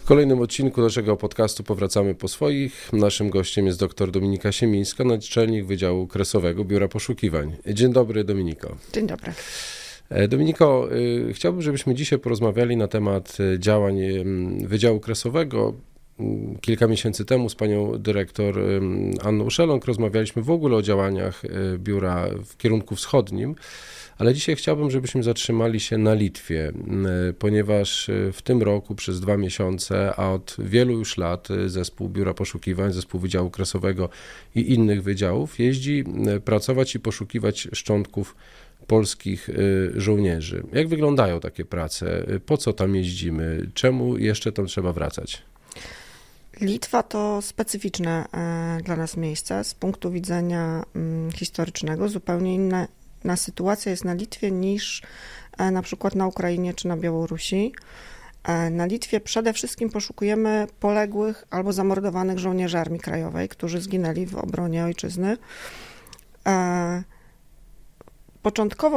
W kolejnym odcinku naszego podcastu Powracamy po swoich. Naszym gościem jest dr Dominika Siemińska, naczelnik Wydziału Kresowego Biura Poszukiwań. Dzień dobry, Dominiko. Dzień dobry. Dominiko, chciałbym, żebyśmy dzisiaj porozmawiali na temat działań Wydziału Kresowego. Kilka miesięcy temu z panią dyrektor Anną Szeląg rozmawialiśmy w ogóle o działaniach biura w kierunku wschodnim, ale dzisiaj chciałbym, żebyśmy zatrzymali się na Litwie, ponieważ w tym roku przez 2 miesiące, a od wielu już lat zespół Biura Poszukiwań, zespół Wydziału Kresowego i innych wydziałów jeździ pracować i poszukiwać szczątków polskich żołnierzy. Jak wyglądają takie prace? Po co tam jeździmy? Czemu jeszcze tam trzeba wracać? Litwa to specyficzne dla nas miejsce z punktu widzenia historycznego. Zupełnie inna sytuacja jest na Litwie niż na przykład na Ukrainie czy na Białorusi. Na Litwie przede wszystkim poszukujemy poległych albo zamordowanych żołnierzy Armii Krajowej, którzy zginęli w obronie ojczyzny. Początkowo,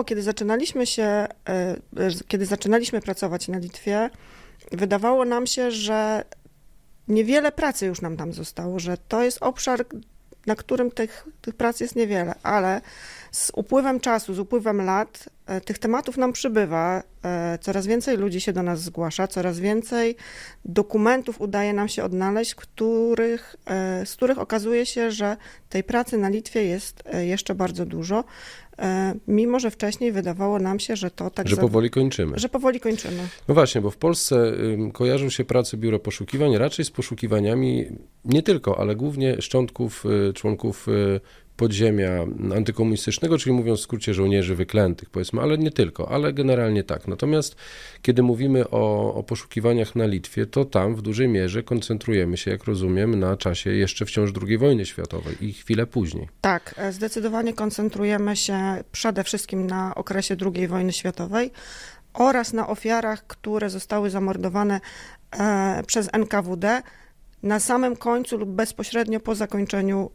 kiedy zaczynaliśmy pracować na Litwie, wydawało nam się, że niewiele pracy już nam tam zostało, że to jest obszar, na którym tych prac jest niewiele, ale z upływem czasu, z upływem lat tych tematów nam przybywa, coraz więcej ludzi się do nas zgłasza, coraz więcej dokumentów udaje nam się odnaleźć, z których okazuje się, że tej pracy na Litwie jest jeszcze bardzo dużo, mimo że wcześniej wydawało nam się, że to tak... powoli kończymy. Że powoli kończymy. No właśnie, bo w Polsce kojarzą się prace Biura Poszukiwań raczej z poszukiwaniami nie tylko, ale głównie szczątków członków podziemia antykomunistycznego, czyli mówiąc w skrócie żołnierzy wyklętych, powiedzmy, ale nie tylko, ale generalnie tak. Natomiast kiedy mówimy o poszukiwaniach na Litwie, to tam w dużej mierze koncentrujemy się, jak rozumiem, na czasie jeszcze wciąż II wojny światowej i chwilę później. Tak, zdecydowanie koncentrujemy się przede wszystkim na okresie II wojny światowej oraz na ofiarach, które zostały zamordowane przez NKWD na samym końcu lub bezpośrednio po zakończeniu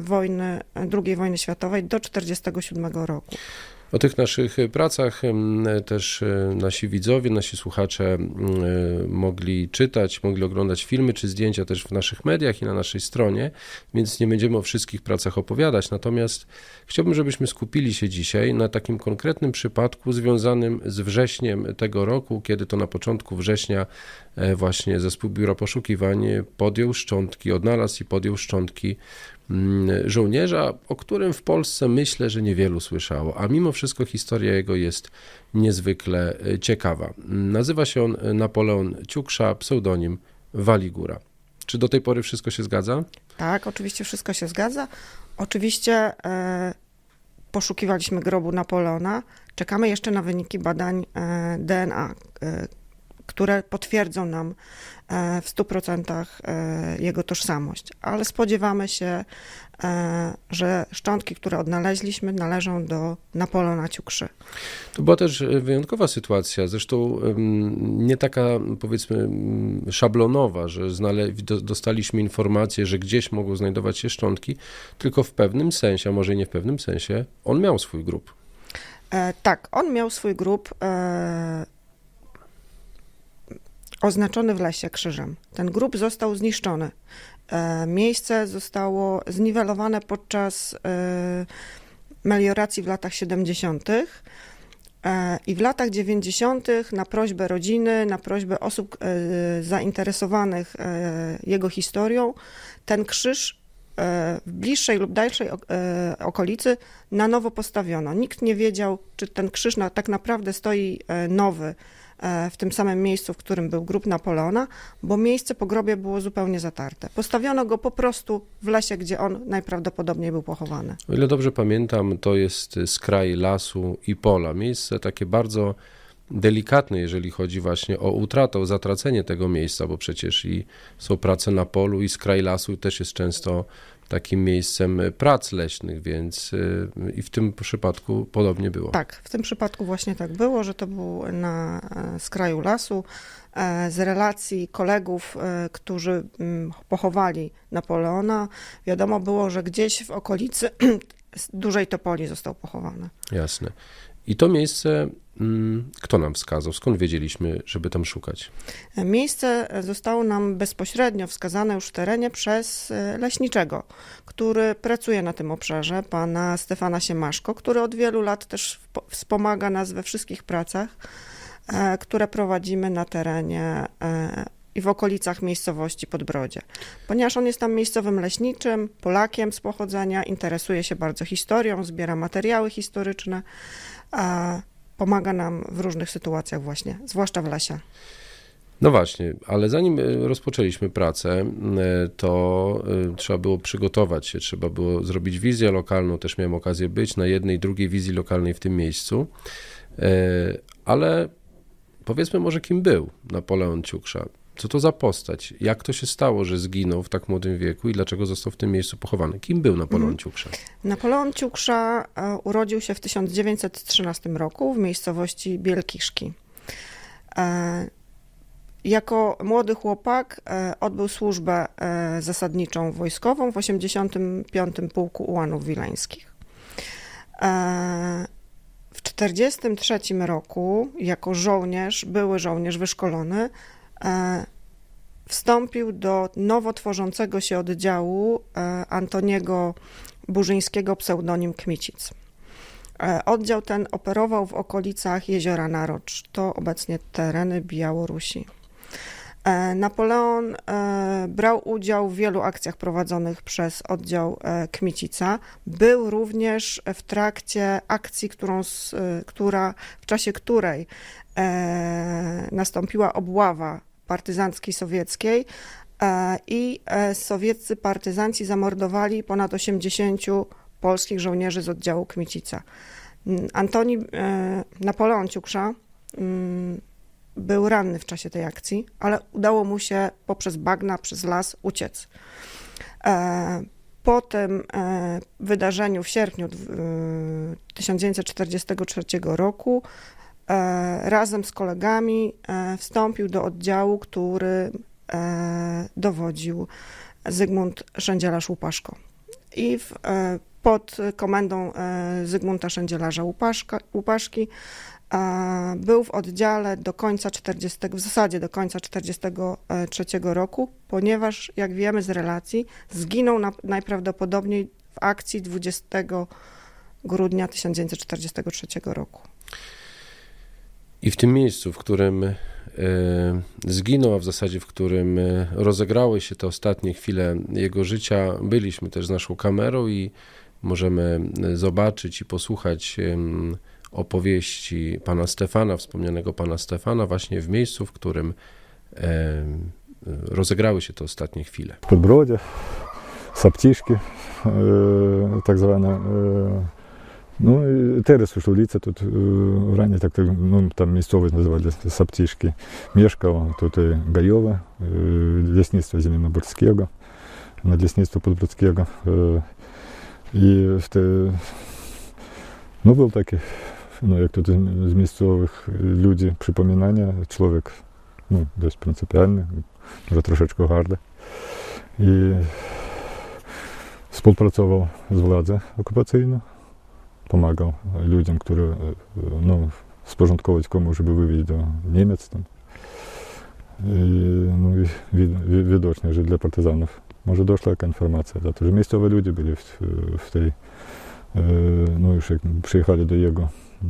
II wojny światowej do 1947 roku. O tych naszych pracach też nasi widzowie, nasi słuchacze mogli czytać, mogli oglądać filmy czy zdjęcia też w naszych mediach i na naszej stronie, więc nie będziemy o wszystkich pracach opowiadać. Natomiast chciałbym, żebyśmy skupili się dzisiaj na takim konkretnym przypadku związanym z wrześniem tego roku, kiedy to na początku września właśnie zespół Biura Poszukiwań odnalazł i podjął szczątki żołnierza, o którym w Polsce myślę, że niewielu słyszało, a mimo wszystko historia jego jest niezwykle ciekawa. Nazywa się on Napoleon Ciuksza, pseudonim Waligura. Czy do tej pory wszystko się zgadza? Tak, oczywiście wszystko się zgadza. Oczywiście poszukiwaliśmy grobu Napoleona. Czekamy jeszcze na wyniki badań DNA, które potwierdzą nam w 100% jego tożsamość, ale spodziewamy się, że szczątki, które odnaleźliśmy, należą do Napoleona Ciukszy. To była też wyjątkowa sytuacja, zresztą nie taka, powiedzmy, szablonowa, że dostaliśmy informację, że gdzieś mogą znajdować się szczątki, tylko w pewnym sensie, a może nie w pewnym sensie, on miał swój grób. Tak, on miał swój grób oznaczony w lesie krzyżem. Ten grób został zniszczony. Miejsce zostało zniwelowane podczas melioracji w latach 70. I w latach 90. na prośbę rodziny, na prośbę osób zainteresowanych jego historią, ten krzyż w bliższej lub dalszej okolicy na nowo postawiono. Nikt nie wiedział, czy ten krzyż tak naprawdę stoi nowy w tym samym miejscu, w którym był grób Napoleona, bo miejsce po grobie było zupełnie zatarte. Postawiono go po prostu w lesie, gdzie on najprawdopodobniej był pochowany. O ile dobrze pamiętam, to jest skraj lasu i pola. Miejsce takie bardzo delikatne, jeżeli chodzi właśnie o utratę, o zatracenie tego miejsca, bo przecież i są prace na polu i skraj lasu też jest często takim miejscem prac leśnych, więc i w tym przypadku podobnie było. Tak, w tym przypadku właśnie tak było, że to było na skraju lasu. Z relacji kolegów, którzy pochowali Napoleona, wiadomo było, że gdzieś w okolicy dużej topoli został pochowany. Jasne. I to miejsce, kto nam wskazał? Skąd wiedzieliśmy, żeby tam szukać? Miejsce zostało nam bezpośrednio wskazane już w terenie przez leśniczego, który pracuje na tym obszarze, pana Stefana Siemaszko, który od wielu lat też wspomaga nas we wszystkich pracach, które prowadzimy na terenie i w okolicach miejscowości Podbrodzie. Ponieważ on jest tam miejscowym leśniczym, Polakiem z pochodzenia, interesuje się bardzo historią, zbiera materiały historyczne, pomaga nam w różnych sytuacjach właśnie, zwłaszcza w lesie. No właśnie, ale zanim rozpoczęliśmy pracę, to trzeba było przygotować się, trzeba było zrobić wizję lokalną, też miałem okazję być na jednej, drugiej wizji lokalnej w tym miejscu, ale powiedzmy może, kim był Napoleon Ciuksza. Co to za postać? Jak to się stało, że zginął w tak młodym wieku i dlaczego został w tym miejscu pochowany? Kim był Napoleon Ciuksza? Napoleon Ciuksza urodził się w 1913 roku w miejscowości Bielkiszki. Jako młody chłopak odbył służbę zasadniczą wojskową w 85. Pułku Ułanów Wileńskich. W 1943 roku jako żołnierz, były żołnierz wyszkolony, wstąpił do nowo tworzącego się oddziału Antoniego Burzyńskiego, pseudonim Kmicic. Oddział ten operował w okolicach jeziora Narocz, to obecnie tereny Białorusi. Napoleon brał udział w wielu akcjach prowadzonych przez oddział Kmicica. Był również w trakcie akcji, w czasie której nastąpiła obława partyzanckiej sowieckiej i sowieccy partyzanci zamordowali ponad 80 polskich żołnierzy z oddziału Kmicica. Napoleon Ciuksza był ranny w czasie tej akcji, ale udało mu się poprzez bagna, przez las uciec. Po tym wydarzeniu w sierpniu 1943 roku razem z kolegami wstąpił do oddziału, który dowodził Zygmunt Szendzielarz-Łupaszko. I pod komendą Zygmunta Szendzielarza-Łupaszki był w oddziale w zasadzie do końca 1943 roku, ponieważ, jak wiemy z relacji, zginął najprawdopodobniej w akcji 20 grudnia 1943 roku. I w tym miejscu, w którym zginął, a w zasadzie w którym rozegrały się te ostatnie chwile jego życia, byliśmy też z naszą kamerą i możemy zobaczyć i posłuchać opowieści pana Stefana, wspomnianego pana Stefana, właśnie w miejscu, w którym rozegrały się te ostatnie chwile. W Podbrodzie, Sapciszki, tak zwane. Ну, teraz już ulica, тут ранее там miejscowość nazywali Sapciszki. Mieszkał tutaj Gajowa, leśnictwo zielonogórskiego, nadleśnictwo podbrodzkiego. I był taki, jak tutaj z miejscowych ludzi przypominania, człowiek dość pryncypialny, może troszeczkę hardy. I współpracował z władzą okupacyjną. Pomagał ludziom, którzy sporządkować komuś, żeby wywieźć do Niemiec. Tam. I widocznie, że dla partyzanów może doszła jaka informacja, dlatego że miejscowi ludzie byli w tej, już jak przyjechali do jego,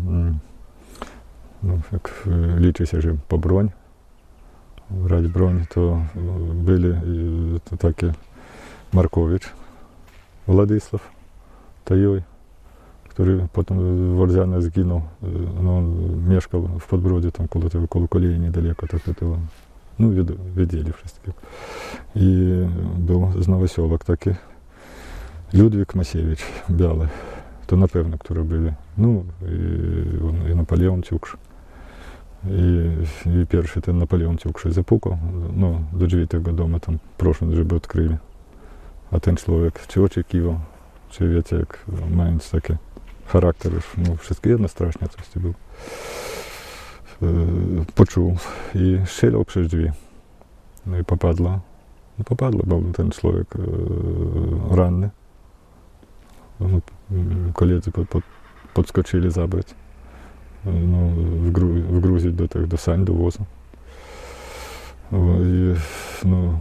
jak liczy się, że po broń, brać broń, to byli takie Markowicz, Władysław, Tajuj, który potem w Orzianie zginął. On mieszkał w Podbrodzie, tam koło kolei niedaleko, tak to wiedzieli wszystkie. I był z Nowosiolok taki Ludwik Masiewicz, biały, to na pewno, które byli, i Napoleon Ciuksz. I pierwszy ten Napoleon Ciuksz zapukał, do drzwi tego domu, tam prosząc, żeby odkryli. A ten człowiek czy oczekiwał, czy wiecie, jak mając taki charakter już, wszystko jedno strasznie coś to był. Poczuł i strzelał przez drzwi. I popadło, był ten człowiek ranny. Koledzy podskoczyli zabrać. ну, в Грузії до сань, до возу. І, ну,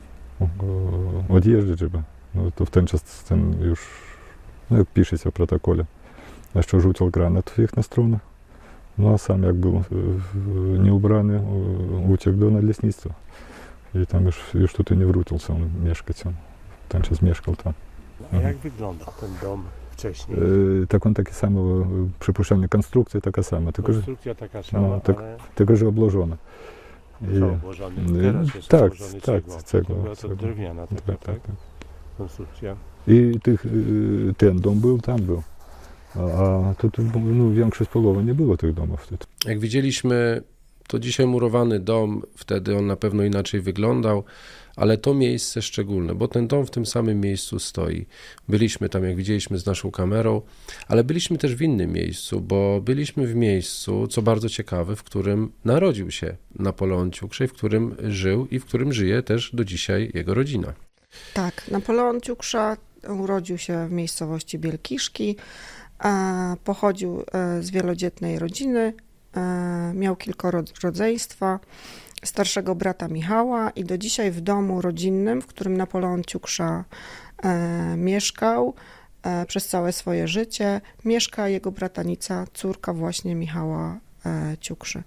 odjeżdżać trzeba. No, to w ten czas ten już, no jak pisze się w protokole, a що rzucał granat w ich na stronę. No a sam jak był nieubrany, uciekł do nadleśnictwa. I tam już tutaj nie wrócił, co on mieszkać. On w ten czas mieszkał tam. A jak wyglądał ten dom wcześniej? Tak on takie samo, przypuszczalnie konstrukcja taka sama. Konstrukcja taka sama, no, tak, ale... tylko że obłożona. Obłożony. Teraz jest tak, obłożony tak, cegłą. cegłą. To drewniana taka, tak? Konstrukcja. I ten dom był, tam był. A tu no, większość połowy nie było tych domów wtedy. Jak widzieliśmy, to dzisiaj murowany dom, wtedy on na pewno inaczej wyglądał, ale to miejsce szczególne, bo ten dom w tym samym miejscu stoi. Byliśmy tam, jak widzieliśmy, z naszą kamerą, ale byliśmy też w innym miejscu, bo byliśmy w miejscu, co bardzo ciekawe, w którym narodził się Napoleon Ciukrzej, w którym żył i w którym żyje też do dzisiaj jego rodzina. Tak, Napoleon Ciukrza urodził się w miejscowości Bielkiszki, pochodził z wielodzietnej rodziny, miał kilkoro rodzeństwa, starszego brata Michała i do dzisiaj w domu rodzinnym, w którym Napoleon Ciukrza mieszkał przez całe swoje życie, mieszka jego bratanica, córka właśnie Michała Ciukrzy.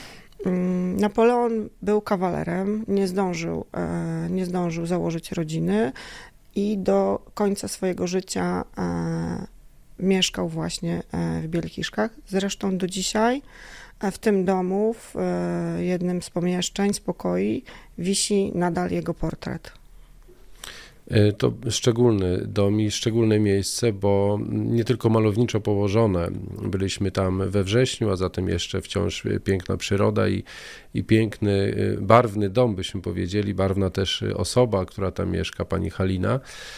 Napoleon był kawalerem, nie zdążył założyć rodziny i do końca swojego życia mieszkał właśnie w Bielkiszkach. Zresztą do dzisiaj w tym domu, w jednym z pomieszczeń, z pokoi, wisi nadal jego portret. To szczególny dom i szczególne miejsce, bo nie tylko malowniczo położone. Byliśmy tam we wrześniu, a zatem jeszcze wciąż piękna przyroda i piękny, barwny dom, byśmy powiedzieli, barwna też osoba, która tam mieszka, pani Halina.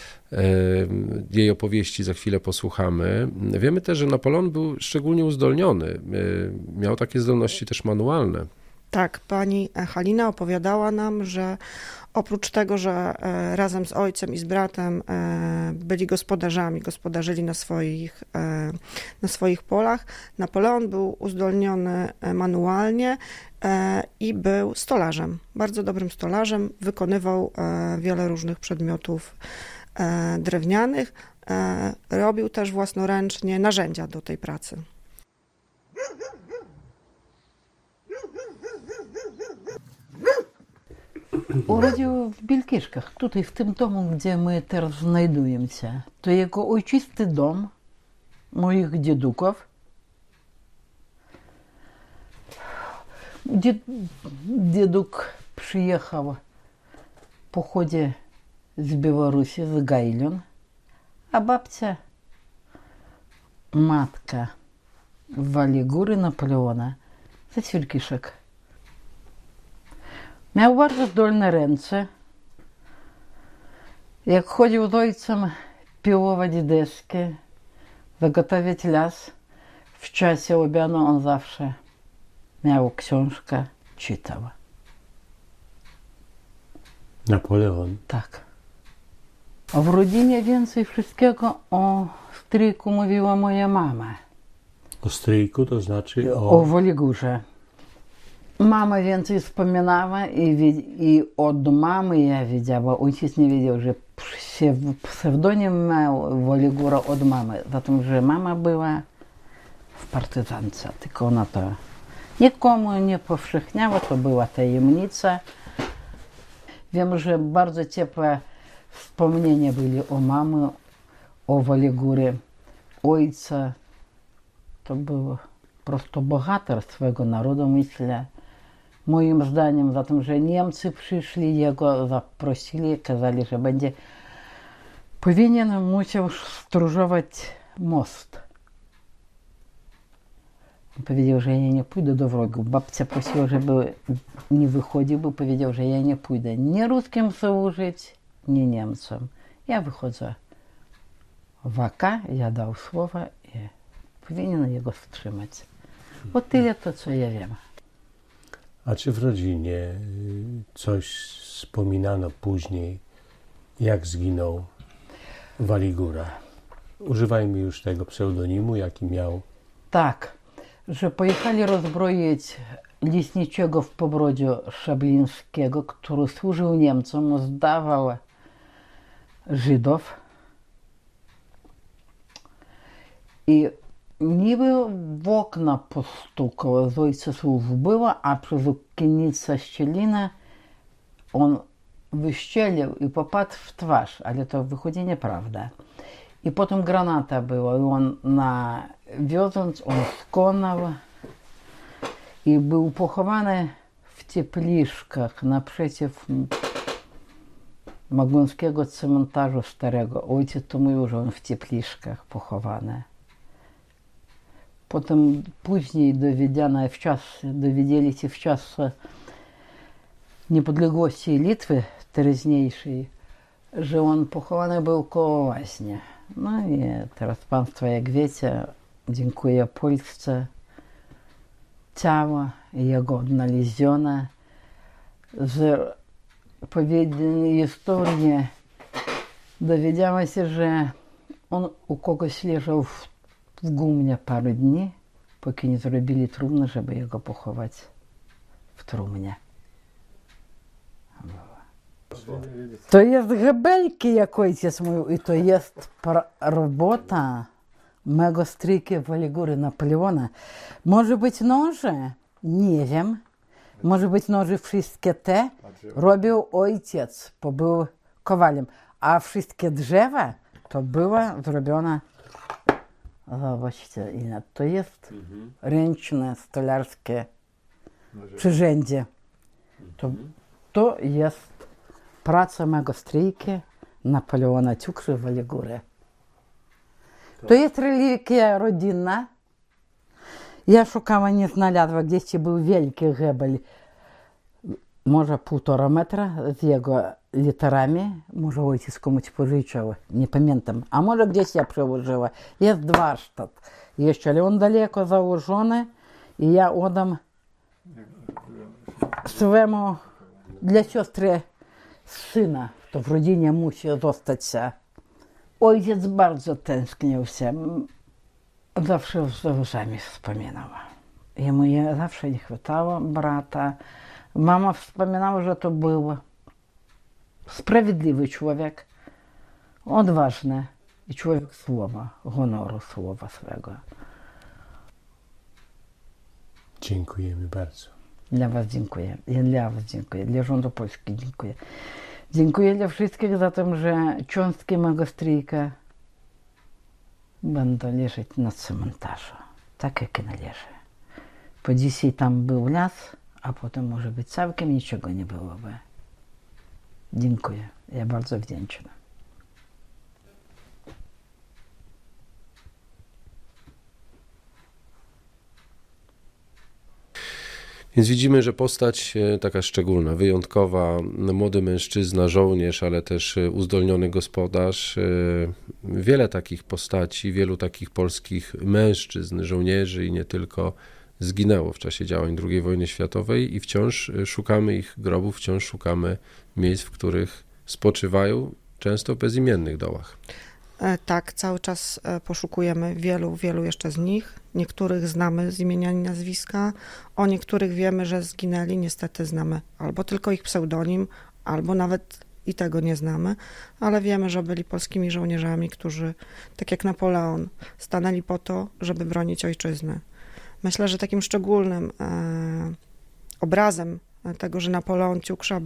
Jej opowieści za chwilę posłuchamy. Wiemy też, że Napoleon był szczególnie uzdolniony. Miał takie zdolności też manualne. Tak, pani Halina opowiadała nam, że oprócz tego, że razem z ojcem i z bratem byli gospodarzami, gospodarzyli na swoich polach, Napoleon był uzdolniony manualnie i był stolarzem, bardzo dobrym stolarzem, wykonywał wiele różnych przedmiotów drewnianych, robił też własnoręcznie narzędzia do tej pracy. Urodził w Bielkiszkach, tutaj w tym domu, gdzie my teraz znajdujemy się. To jego ojczysty dom moich dziadków. Dziaduk przyjechał w pochodzie z Białorusi, z Gajlon, a babcia, matka Waligury Napoleona, z Bielkiszek. Miał bardzo zdolne ręce. Jak chodził z ojcem piłować deski, zagotowić las, w czasie obiadu on zawsze miał książkę, czytał. Napoleon. Tak. A w rodzinie więcej wszystkiego o stryjku mówiła moja mama. O stryjku, to znaczy O Waligurze. Mama więcej wspominała i od mamy ja wiedziała. Ojciec nie wiedział, że pseudonim miał Waligura od mamy. Zatem, że mama była w partyzance. Tylko ona to nikomu nie powszechniała, to była tajemnica. Wiem, że bardzo ciepłe wspomnienia byli o mamy, o Waligurze. Ojca to był prosto bohater swego narodu, myślę. Moim zdaniem, zatem, że Niemcy przyszli, jego zaprosili, kazali, że musiał stróżować most. On powiedział, że ja nie pójdę do wrogów. Babcia prosiła, żeby nie wychodził, bo powiedział, że ja nie pójdę nie ruskim służyć, nie Niemcom. Ja wychodzę w AK, ja dał słowo i powinien jego wstrzymać. O tyle to, co ja wiem. A czy w rodzinie coś wspominano później, jak zginął Waligura? Używajmy już tego pseudonimu, jaki miał. Tak. że pojechali rozbroić leśniczego w Pobrodzie Szablińskiego, który służył Niemcom, zdawał Żydów. I niby w okna postukał, z ojca słów było, a przez okiennicę szczelinę on wyścielił i popadł w twarz, ale to wychodzi nieprawda. I potem granata była i on wioząc, on skonał i był pochowany w Ciepliszkach naprzeciw Magłęckiego cmentarza starego. Ojciec to mówił, że on w Ciepliszkach pochowany. Potem później dowiedzieli się w czas niepodległości Litwy teraźniejszej, że on pochowany był koło Łaźnia. No i teraz Państwo, jak wiecie, dziękuję Polsce, ciało jego odnalezione. Z powiedzianej historii dowiedziała się, że on u kogoś leżał w gumnie parę dni, póki nie zrobili trumny, żeby jego pochować w trumnie. To jest hebelki, jak ojciec mówił, i to jest robota mego stryjki Waligury Napoleona. Może być noże? Nie wiem. Może być noże wszystkie te robił ojciec, bo był kowalem. A wszystkie drzewa to było zrobione, zobaczcie, to jest ręczne, stolarskie przyrządzie. To jest praca mego stryjki Napoleona Ciukrzy Waligury. To jest relikwia rodzinna. Ja szukała, nie znalazła, gdzieś był wielki hebel, może 1,5 metra z jego literami. Może ojciec komuś pożyczył, nie pamiętam. A może gdzieś ja przełożyła. Jest warsztat jeszcze, ale on daleko założony i ja oddam swemu dla siostry syna. To w rodzinie musi zostać się. Ojciec bardzo tęsknił się. Zawsze z łzami wspominał. Jemu zawsze nie chwytało brata. Mama wspominała, że to był sprawiedliwy człowiek, odważny i człowiek słowa, honoru słowa swego. Dziękujemy bardzo. Dla was dziękuję. Ja dla was dziękuję. Dla rządu Polski dziękuję. Dziękuję dla wszystkich za to, że cząstki mego stryjka będą leżeć na cmentarzu, tak jak i należy. Bo dzisiaj tam był las, a potem może być całkiem niczego nie byłoby. Dziękuję. Ja bardzo wdzięczna. Więc widzimy, że postać taka szczególna, wyjątkowa, młody mężczyzna, żołnierz, ale też uzdolniony gospodarz. Wiele takich postaci, wielu takich polskich mężczyzn, żołnierzy i nie tylko zginęło w czasie działań II wojny światowej i wciąż szukamy ich grobów, wciąż szukamy miejsc, w których spoczywają, często w bezimiennych dołach. Tak, cały czas poszukujemy wielu jeszcze z nich. Niektórych znamy z imienia i nazwiska, o niektórych wiemy, że zginęli. Niestety znamy albo tylko ich pseudonim, albo nawet i tego nie znamy, ale wiemy, że byli polskimi żołnierzami, którzy, tak jak Napoleon, stanęli po to, żeby bronić ojczyzny. Myślę, że takim szczególnym obrazem tego, że Napoleon Ciukrza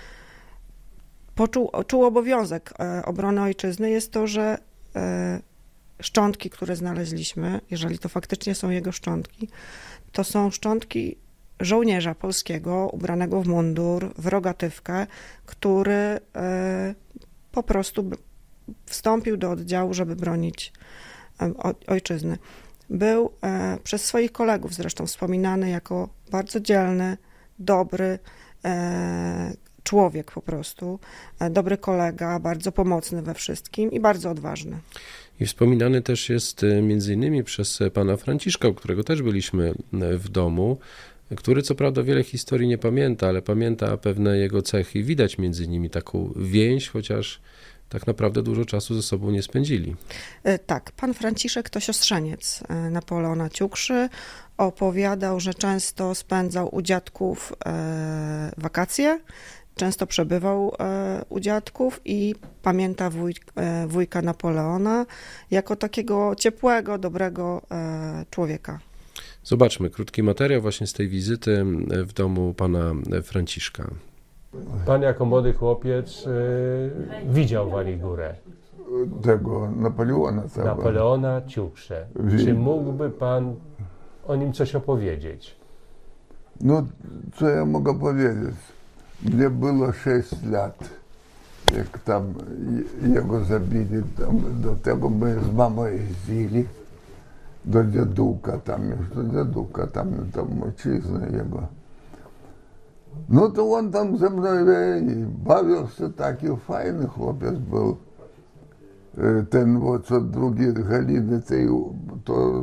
czuł obowiązek obrony ojczyzny, jest to, że szczątki, które znaleźliśmy, jeżeli to faktycznie są jego szczątki, to są szczątki żołnierza polskiego ubranego w mundur, w rogatywkę, który po prostu wstąpił do oddziału, żeby bronić ojczyzny. Był przez swoich kolegów zresztą wspominany jako bardzo dzielny, dobry człowiek po prostu, dobry kolega, bardzo pomocny we wszystkim i bardzo odważny. I wspominany też jest między innymi przez pana Franciszka, u którego też byliśmy w domu, który co prawda wiele historii nie pamięta, ale pamięta pewne jego cechy. Widać między nimi taką więź, chociaż tak naprawdę dużo czasu ze sobą nie spędzili. Tak, pan Franciszek to siostrzeniec Napoleona Ciukrzy. Opowiadał, że często spędzał u dziadków wakacje, często przebywał u dziadków i pamięta wujka Napoleona jako takiego ciepłego, dobrego człowieka. Zobaczmy krótki materiał właśnie z tej wizyty w domu pana Franciszka. Pan jako młody chłopiec widział Waligórę, Tego Napoleona całego. Napoleona Ciukrze. Czy mógłby pan o nim coś opowiedzieć? No, co ja mogę powiedzieć? Mnie było 6 lat, jak tam jego zabili. Tam, do tego my z mamą jeździli do dziadówka, tam już do dziadówka, tam ojczyzna jego. No to on tam ze mną bawił się, taki fajny chłopiec był. Ten, co drugi Galiny, to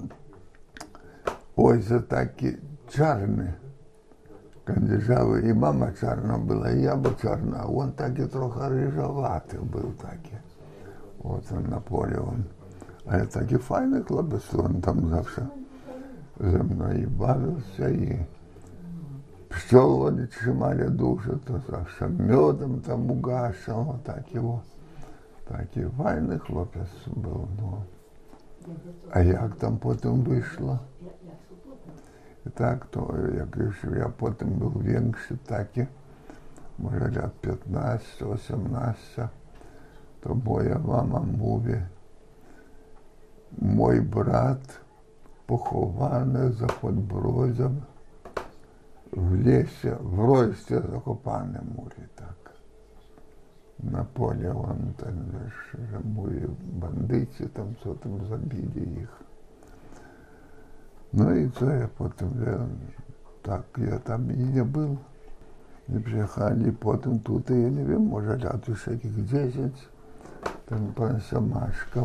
ojciec taki czarny. Kędzierzawy i mama czarna była, i ja był czarna, a on taki trochę ryżowaty był taki. O, ten Napoleon. Ale taki fajny chłopiec, on tam zawsze ze mną i bawił się, i pszczół oni trzymali dużo, to zawsze miodem tam ugaszał, taki fajny chłopiec był. No. A jak tam potem wyszło? Tak, to jak już ja potem był większy taki, może lat 15-18, to moja mama mówi, mój brat pochowany za Podbrodziem w lesie, w roście zakopany, mówi tak. Napoleon, ten wiesz, że mówi, bandyci tam co tam zabili ich. No i co ja potem, tak, ja tam i nie był. Nie przyjechali potem tutaj, ja nie wiem, może lat już jakich 10, ten pan Samaszka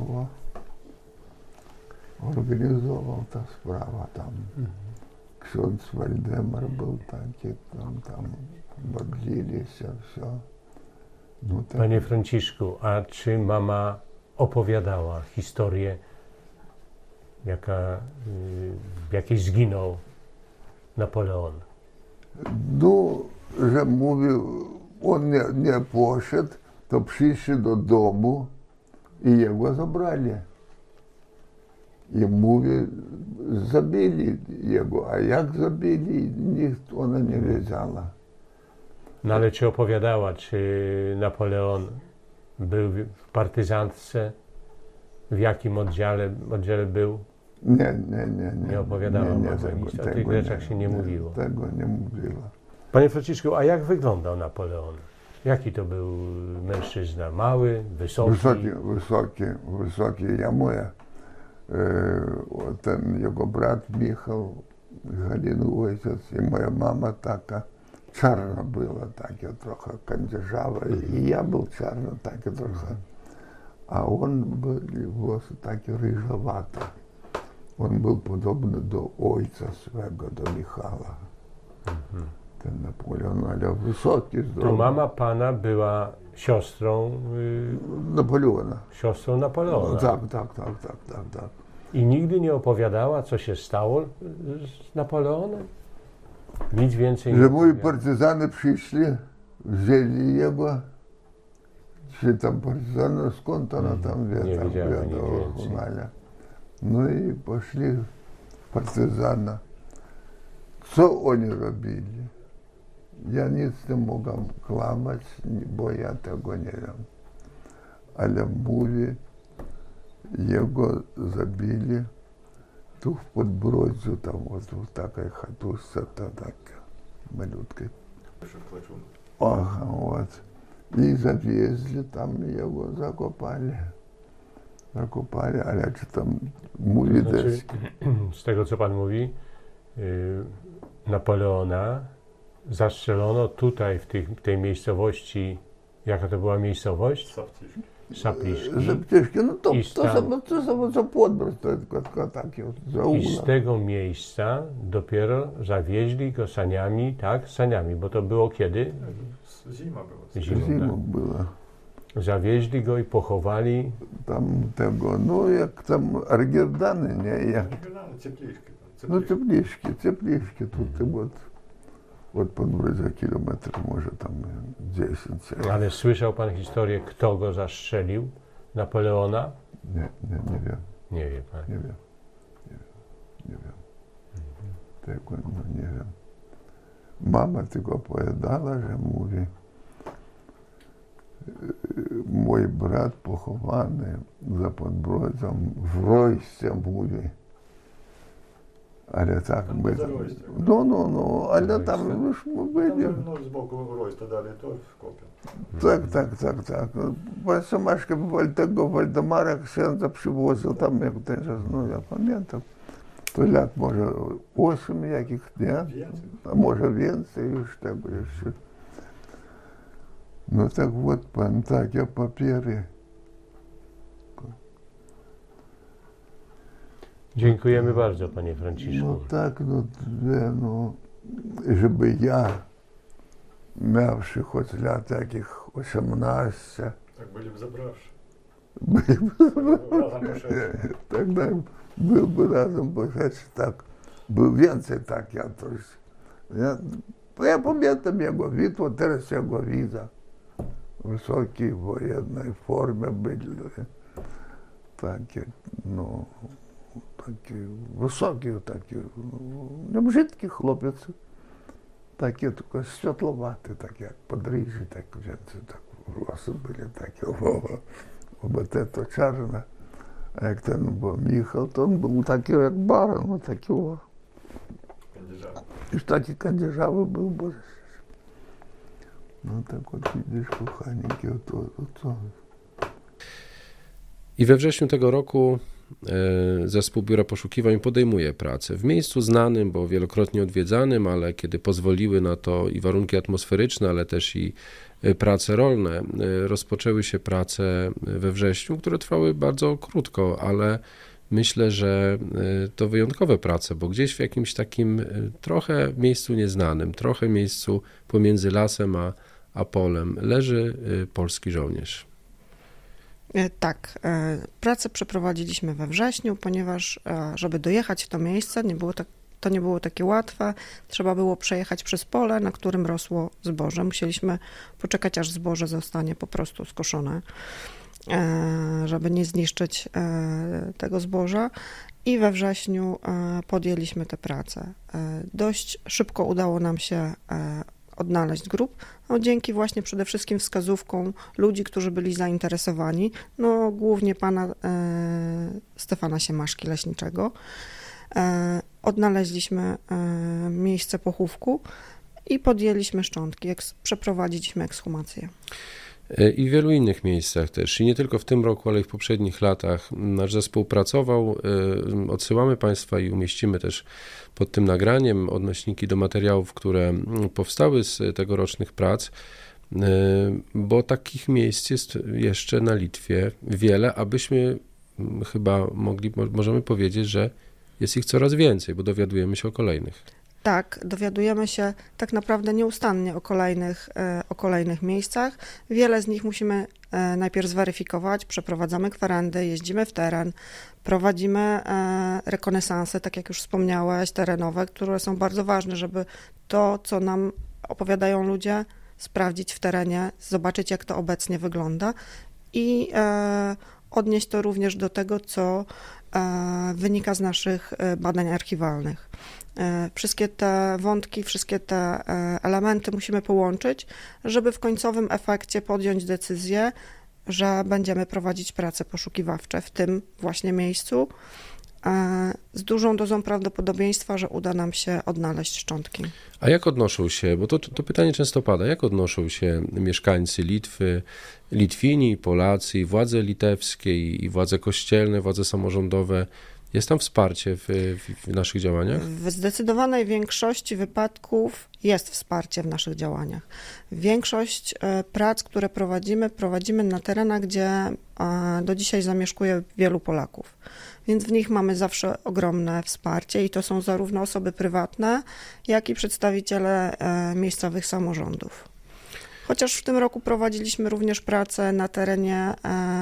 organizował ta sprawa tam. Ksiądz Waldemar był taki, tam modlili się, все. No, tak. Panie Franciszku, a czy mama opowiadała historię, w jakiej zginął Napoleon? No, że mówił, on nie poszedł, to przyszli do domu i jego zabrali. I mówi, zabili jego, a jak zabili, nikt ona nie wiedziała. No ale czy opowiadała, czy Napoleon był w partyzantce, w jakim oddziale był? Nie. Nie opowiadała nic. O tych rzeczach się nie mówiło. Tego nie mówiła. Panie Franciszku, a jak wyglądał Napoleon? Jaki to był mężczyzna? Mały, wysoki? Wysoki. Ja moja, ten jego brat Michał, Galiny ojciec i moja mama taka czarna była, taka trochę kędzierzawa, i ja był czarny taki trochę. A on był włosy takie ryżowaty. On był podobny do ojca swego, do Michała. Ten Napoleon, ale wysoki, zdrowy. To mama pana była siostrą Napoleona. Siostrą Napoleona. Tak. I nigdy nie opowiadała, co się stało z Napoleonem? Nic więcej nie Że moi opowiadała. partyzany przyszli, wzięli jego, czy tam partyzany, skąd ona tam wie, nie tam wiedziała nic więcej. No i poszli partyzana. Co oni robili? Ja nic nie mogłem kłamać, bo ja tego nie wiem. Ale mówi, jego zabili tu w Podbrodziu, tam w takiej chatuszce, taka malutka. Ага, вот. И завезли, там его закопали. Ale czy tam mówi Znaczy, z tego, co pan mówi, Napoleona zastrzelono tutaj, w tej miejscowości. Jaka to była miejscowość? Sapliszki. Sapliszki, no to I za Podbród, to tylko takie za I z tego miejsca dopiero zawieźli go saniami, tak? Saniami, bo to było kiedy? Zima była. Zimą, Zimą tak? była. Zawieźli go i pochowali. Tam tego, no jak tam Argirdany, nie? Jak, no Ciepliszki, tutaj od Podbrodzia kilometrów, może tam 10. Ale słyszał pan historię, kto go zastrzelił? Napoleona? Nie wiem. Nie wie pan. Nie wiem. Tego, no nie wiem. Mama tylko opowiadała, że mówi, mój brat pochowany za Podbrodziem w Rojście, mówi. Ale tak my... No, ale tam już byli. Z boku Rojsta dalej to w kopie. Tak. Właśnie Maszka tego Waldemara księdza przywoził tam, jak ten czas, no ja pamiętam. To lat może 8 jakich, nie? A może więcej już tego jeszcze. No tak вот, pan, takie papiery. Dziękujemy bardzo, panie Franciszku. No tak, no, żeby ja miawszy choć lat takich 18. Tak byliby zabrawszy. Tak, byłby razem poszedł, tak, był więcej tak, ja to już, ja pamiętam jego wid, bo teraz jego widzę. Wysoki, w wojennej formie byli, takie, no, taki wysoki, taki, no, brzydki chłopiec, takie tylko światłowaty, takie jak podryży, tak więcej, tak włosy byli takie, bo to czarne. A jak ten był Michał, to on był taki jak baran, no taki już taki kędzierzawy był, bo no tak вот widzisz, kochaniki, to. I we wrześniu tego roku zespół Biura Poszukiwań podejmuje pracę w miejscu znanym, bo wielokrotnie odwiedzanym, ale kiedy pozwoliły na to i warunki atmosferyczne, ale też i prace rolne, rozpoczęły się prace we wrześniu, które trwały bardzo krótko, ale myślę, że to wyjątkowe prace, bo gdzieś w jakimś takim trochę miejscu nieznanym, trochę miejscu pomiędzy lasem a polem leży polski żołnierz. Tak, pracę przeprowadziliśmy we wrześniu, ponieważ żeby dojechać w to miejsce, to nie było takie łatwe. Trzeba było przejechać przez pole, na którym rosło zboże. Musieliśmy poczekać, aż zboże zostanie po prostu skoszone, żeby nie zniszczyć tego zboża. I we wrześniu podjęliśmy tę pracę. Dość szybko udało nam się odnaleźć grób, no dzięki właśnie przede wszystkim wskazówkom ludzi, którzy byli zainteresowani, no głównie pana Stefana Siemaszki, leśniczego. Odnaleźliśmy miejsce pochówku i podjęliśmy szczątki, przeprowadziliśmy ekshumację. I w wielu innych miejscach też. I nie tylko w tym roku, ale i w poprzednich latach nasz zespół pracował. Odsyłamy Państwa i umieścimy też pod tym nagraniem odnośniki do materiałów, które powstały z tegorocznych prac, bo takich miejsc jest jeszcze na Litwie wiele, abyśmy chyba możemy powiedzieć, że jest ich coraz więcej, bo dowiadujemy się o kolejnych. Tak, dowiadujemy się tak naprawdę nieustannie o kolejnych miejscach. Wiele z nich musimy najpierw zweryfikować, przeprowadzamy kwerendy, jeździmy w teren, prowadzimy rekonesanse, tak jak już wspomniałeś, terenowe, które są bardzo ważne, żeby to, co nam opowiadają ludzie, sprawdzić w terenie, zobaczyć, jak to obecnie wygląda i odnieść to również do tego, co wynika z naszych badań archiwalnych. Wszystkie te wątki, wszystkie te elementy musimy połączyć, żeby w końcowym efekcie podjąć decyzję, że będziemy prowadzić prace poszukiwawcze w tym właśnie miejscu z dużą dozą prawdopodobieństwa, że uda nam się odnaleźć szczątki. A jak odnoszą się, bo to pytanie często pada, jak odnoszą się mieszkańcy Litwy, Litwini, Polacy, i władze litewskie, i władze kościelne, władze samorządowe? Jest tam wsparcie w naszych działaniach? W zdecydowanej większości wypadków jest wsparcie w naszych działaniach. Większość prac, które prowadzimy na terenach, gdzie do dzisiaj zamieszkuje wielu Polaków. Więc w nich mamy zawsze ogromne wsparcie i to są zarówno osoby prywatne, jak i przedstawiciele miejscowych samorządów. Chociaż w tym roku prowadziliśmy również pracę na terenie,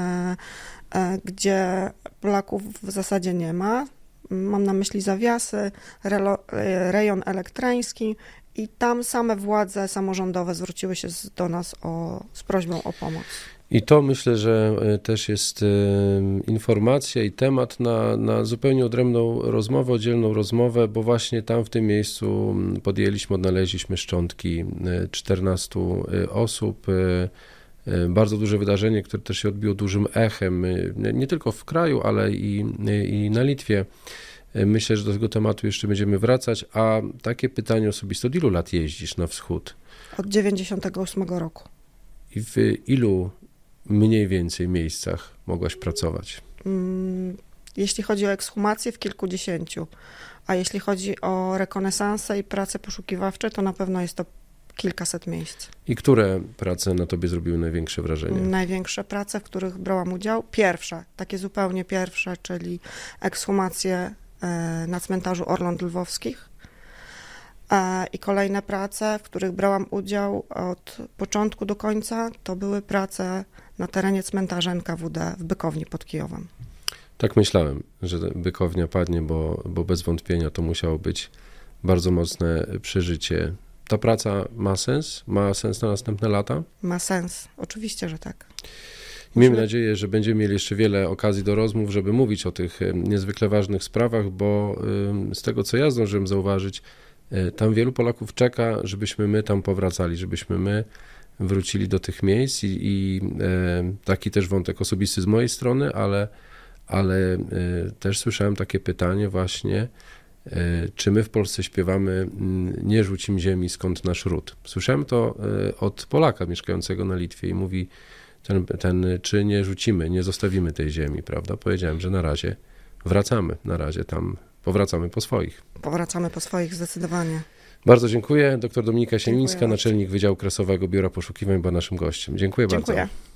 gdzie Polaków w zasadzie nie ma. Mam na myśli Zawiasy, rejon elektrański i tam same władze samorządowe zwróciły się do nas z prośbą o pomoc. I to myślę, że też jest informacja i temat na zupełnie odrębną rozmowę, oddzielną rozmowę, bo właśnie tam w tym miejscu odnaleźliśmy szczątki 14 osób. Bardzo duże wydarzenie, które też się odbiło dużym echem, nie tylko w kraju, ale i na Litwie. Myślę, że do tego tematu jeszcze będziemy wracać, a takie pytanie osobiste, od ilu lat jeździsz na wschód? Od 98 roku. I w ilu mniej więcej miejscach mogłaś pracować? Jeśli chodzi o ekshumację, w kilkudziesięciu, a jeśli chodzi o rekonesansę i prace poszukiwawcze, to na pewno jest to kilkaset miejsc. I które prace na tobie zrobiły największe wrażenie? Największe prace, w których brałam udział, pierwsze, takie zupełnie pierwsze, czyli ekshumacje na cmentarzu Orląt Lwowskich i kolejne prace, w których brałam udział od początku do końca, to były prace na terenie cmentarza NKWD w Bykowni pod Kijowem. Tak myślałem, że Bykownia padnie, bo bez wątpienia to musiało być bardzo mocne przeżycie. Ta praca ma sens? Ma sens na następne lata? Ma sens, oczywiście, że tak. Miejmy nadzieję, że będziemy mieli jeszcze wiele okazji do rozmów, żeby mówić o tych niezwykle ważnych sprawach, bo z tego, co ja zdążyłem zauważyć, tam wielu Polaków czeka, żebyśmy my tam powracali, żebyśmy my wrócili do tych miejsc i taki też wątek osobisty z mojej strony, ale też słyszałem takie pytanie właśnie, czy my w Polsce śpiewamy nie rzucim ziemi, skąd nasz ród. Słyszałem to od Polaka mieszkającego na Litwie i mówi czy nie rzucimy, nie zostawimy tej ziemi, prawda? Powiedziałem, że na razie wracamy, na razie tam powracamy po swoich. Powracamy po swoich, zdecydowanie. Bardzo dziękuję. Dr Dominika Siemińska, Dziękuję naczelnik Wydziału Kresowego Biura Poszukiwań, była naszym gościem. Dziękuję bardzo.